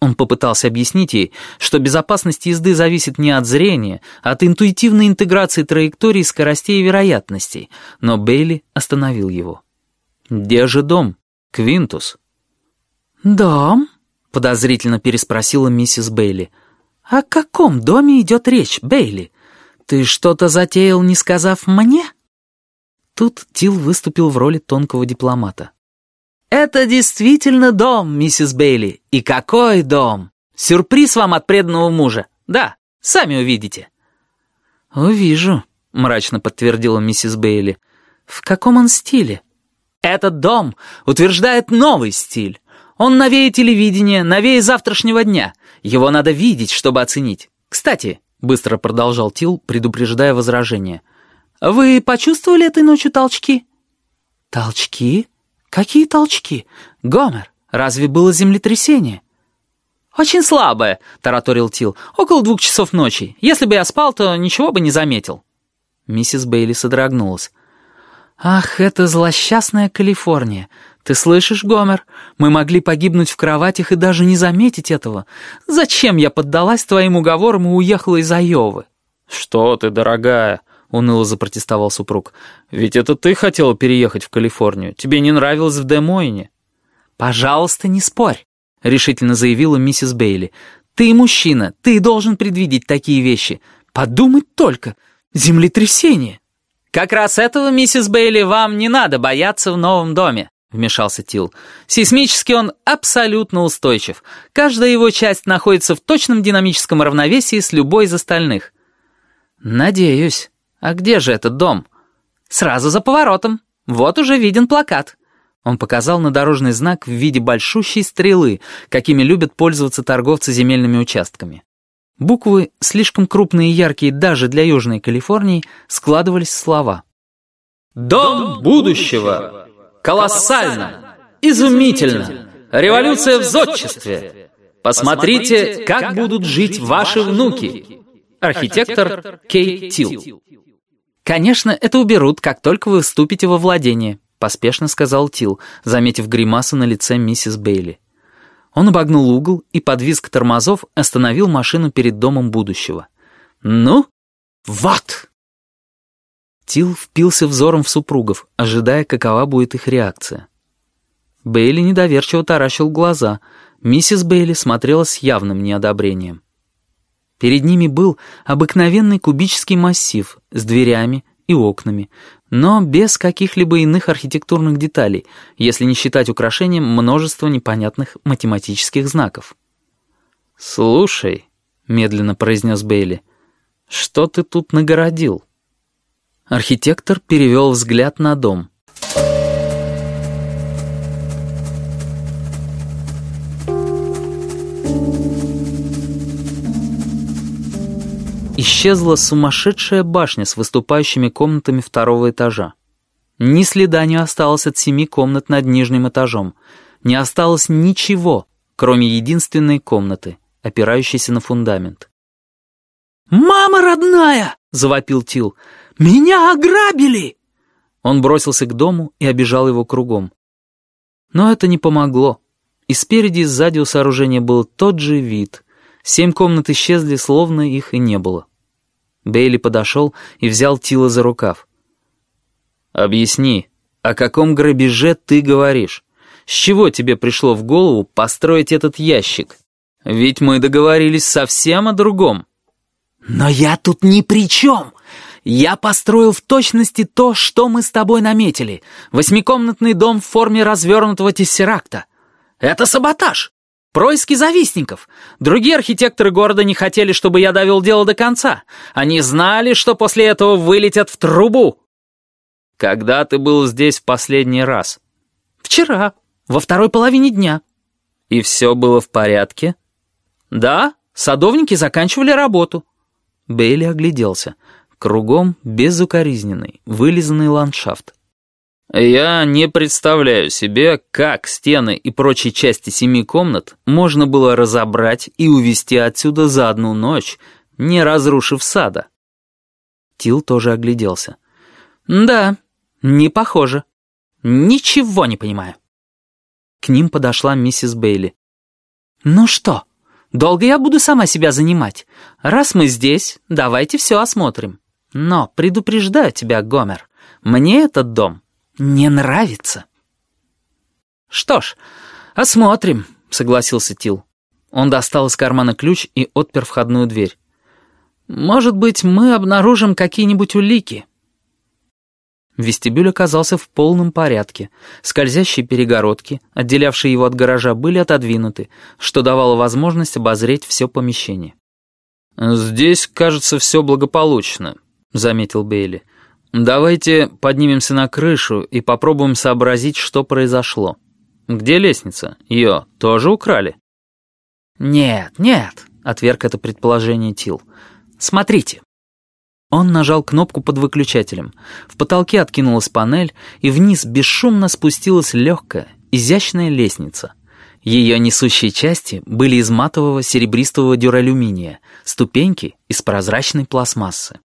Он попытался объяснить ей, что безопасность езды зависит не от зрения, а от интуитивной интеграции траекторий, скоростей и вероятностей, но Бейли остановил его. «Где же дом, Квинтус?» «Дом?» — подозрительно переспросила миссис Бейли. «О каком доме идет речь, Бейли? Ты что-то затеял, не сказав мне?» Тут Тил выступил в роли тонкого дипломата. «Это действительно дом, миссис Бейли. И какой дом! Сюрприз вам от преданного мужа. Да, сами увидите». «Увижу», — мрачно подтвердила миссис Бейли. «В каком он стиле?» «Этот дом утверждает новый стиль. Он новее телевидения, новее завтрашнего дня. Его надо видеть, чтобы оценить. Кстати», — быстро продолжал Тил, предупреждая возражение, «вы почувствовали этой ночью толчки?» «Толчки? Какие толчки? Гомер, разве было землетрясение?» «Очень слабое», — тараторил Тил, «около 2 часов ночи. Если бы я спал, то ничего бы не заметил». Миссис Бейли содрогнулась. «Ах, это злосчастная Калифорния! Ты слышишь, Гомер? Мы могли погибнуть в кроватях и даже не заметить этого. Зачем я поддалась твоим уговорам и уехала из Айовы?» «Что ты, дорогая?» — уныло запротестовал супруг. «Ведь это ты хотела переехать в Калифорнию. Тебе не нравилось в Де-Мойне». «Пожалуйста, не спорь», — решительно заявила миссис Бейли. «Ты мужчина, ты должен предвидеть такие вещи. Подумать только! Землетрясение!» «Как раз этого, миссис Бейли, вам не надо бояться в новом доме», — вмешался Тил. «Сейсмически он абсолютно устойчив. Каждая его часть находится в точном динамическом равновесии с любой из остальных». «Надеюсь. А где же этот дом?» «Сразу за поворотом. Вот уже виден плакат». Он показал на дорожный знак в виде большущей стрелы, какими любят пользоваться торговцы земельными участками. Буквы, слишком крупные и яркие даже для Южной Калифорнии, складывались в слова. «Дом будущего! Колоссально! Изумительно! Революция в зодчестве! Посмотрите, как будут жить ваши внуки!» Архитектор Кей Тил. «Конечно, это уберут, как только вы вступите во владение», — поспешно сказал Тил, заметив гримасу на лице миссис Бейли. Он обогнул угол и под визг тормозов остановил машину перед домом будущего. «Ну, вот!» Тил впился взором в супругов, ожидая, какова будет их реакция. Бейли недоверчиво таращил глаза. Миссис Бейли смотрела с явным неодобрением. Перед ними был обыкновенный кубический массив с дверями и окнами, но без каких-либо иных архитектурных деталей, если не считать украшением множества непонятных математических знаков. «Слушай», — медленно произнес Бейли, — «что ты тут нагородил?» Архитектор перевел взгляд на дом. Исчезла сумасшедшая башня с выступающими комнатами 2-го этажа. Ни следа не осталось от 7 комнат над нижним этажом. Не осталось ничего, кроме единственной комнаты, опирающейся на фундамент. «Мама родная!» — завопил Тил. «Меня ограбили!» Он бросился к дому и обежал его кругом. Но это не помогло. И спереди, и сзади у сооружения был тот же вид. 7 комнат исчезли, словно их и не было. Бейли подошел и взял Тила за рукав. «Объясни, о каком грабеже ты говоришь? С чего тебе пришло в голову построить этот ящик? Ведь мы договорились совсем о другом». «Но я тут ни при чем! Я построил в точности то, что мы с тобой наметили. 8-комнатный дом в форме развернутого тессеракта. Это саботаж! Происки завистников. Другие архитекторы города не хотели, чтобы я довел дело до конца. Они знали, что после этого вылетят в трубу». «Когда ты был здесь в последний раз?» «Вчера, во 2-й половине дня». «И все было в порядке?» «Да, садовники заканчивали работу». Бейли огляделся. Кругом безукоризненный, вылизанный ландшафт. «Я не представляю себе, как стены и прочие части 7 комнат можно было разобрать и увезти отсюда за одну ночь, не разрушив сада». Тил тоже огляделся. «Да, не похоже. Ничего не понимаю». К ним подошла миссис Бейли. «Ну что, Долго я буду сама себя занимать? Раз мы здесь, давайте все осмотрим. Но предупреждаю тебя, Гомер, мне этот дом не нравится». «Что ж, осмотрим», — согласился Тил. Он достал из кармана ключ и отпер входную дверь. «Может быть, мы обнаружим какие-нибудь улики». Вестибюль оказался в полном порядке. Скользящие перегородки, отделявшие его от гаража, были отодвинуты, что давало возможность обозреть все помещение. «Здесь, кажется, все благополучно», — заметил Бейли. «Давайте поднимемся на крышу и попробуем сообразить, что произошло. Где лестница? Ее тоже украли?» «Нет, нет», — отверг это предположение Тил. «Смотрите». Он нажал кнопку под выключателем. В потолке откинулась панель, и вниз бесшумно спустилась легкая, изящная лестница. Ее несущие части были из матового серебристого дюралюминия, ступеньки из прозрачной пластмассы.